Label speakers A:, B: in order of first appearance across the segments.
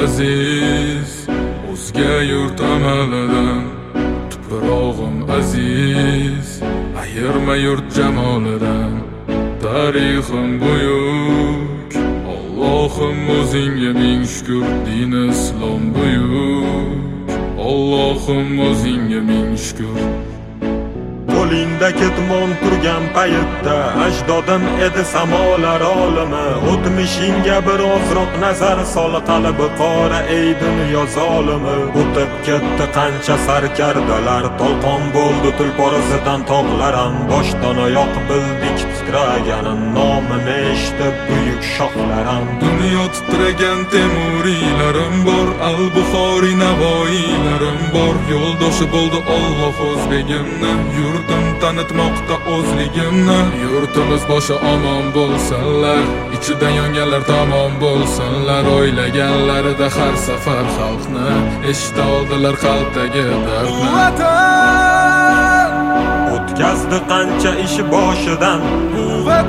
A: aziz, o'zga yurt amalidan. Tuprog'im aziz, ayirma yurt jamolidan. Tarixim buyuk, Allohim o'zingga ming shukr. Din islom buyuk, Allohim o'zingga ming shukr.
B: Qo'lingda ketmon turgan paytda ajdodim edi samolar olimi. O'tmishingga birozroq nazar sol, qalbi qora ey dunyo zolimi. O'tib ketdi qancha sarkardalar, to'lqon bo'ldi tulporizidan tog'larim. Boshdan oyoq bildik titraganin, nomini eshitib buyuk shohlarim.
A: Dunyo titragan temuriylarim bor, al-Buxoriy navoiylarim bor. Yo'ldoshi bo'ldi Alloh o'zbegimni, yurtim tanitmoqda o'zligimni. Yurtimiz boshi omon bo'lsinlar, ichidan yonganlar tamom bo'lsinlar. O'ylaganlarida har safar xalqni eshita oldilar qalbdagi dardni.
C: Vatan
B: O'tkazdi qancha ish boshidan,
C: bu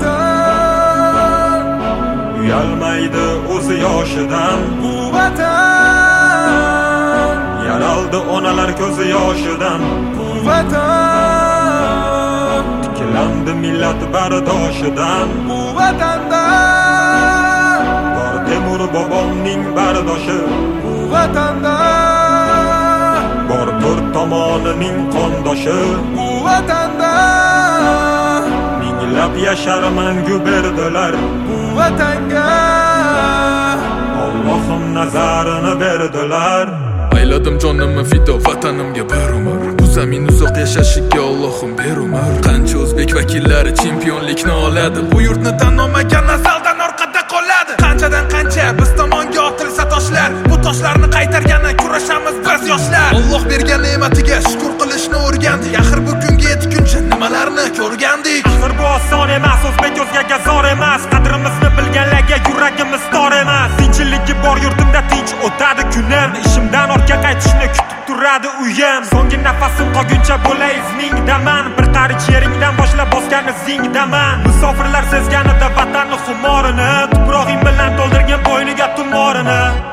C: vatan
B: uyalmaydi o'zi yoshidan.
C: bu vatan
B: Yaraldi onalar ko'zi yoshidan,
C: bu vatan
B: tiklandi millat bardoshidan.
C: bu vatanda
B: Bor Temur bobomning bardoshi,
C: bu vatanda
B: bor to'rt tomonining qondoshi.
C: bu vatanda
B: Minglab yashar mangu berdilar,
C: bu vatanga
B: Allohim nazarini berdilar.
A: Ayladim jonimni fido vatanimga bir umr. Bu zamin uzoq yashashiga Allohim ber umr. Qancha o'zbek vakillari chempionlikni oladi, bu yurtni tan olmagan nasldan orqada qoladi. Qanchadan qancha biz tomonga otilsa toshlar, bu toshlarni qaytargani kurashamiz biz yoshlar. Alloh bergan ne'matiga shukr qilishni o'rgandik. Axir bu kunga yetguncha nimalarni ko'rgandik.
B: Axir bu oson emas, o'zbek o'zgaga zor emas. Qadrimizni bilganlarga yuragimiz tor emas. Tinchiligi bor yurtimda tinch o'tadi kunim. Ishimdan ortga qaytishni kutib turadi uyim. So'nggi nafasim qolguncha bo'lay izmingdaman. Bir qarich yeringdan boshlab bosgan izingdaman. Musofirlar sezganida vatanni xumorini, tuprog'ing bilan to'ldirgan bo'yniga tumorini.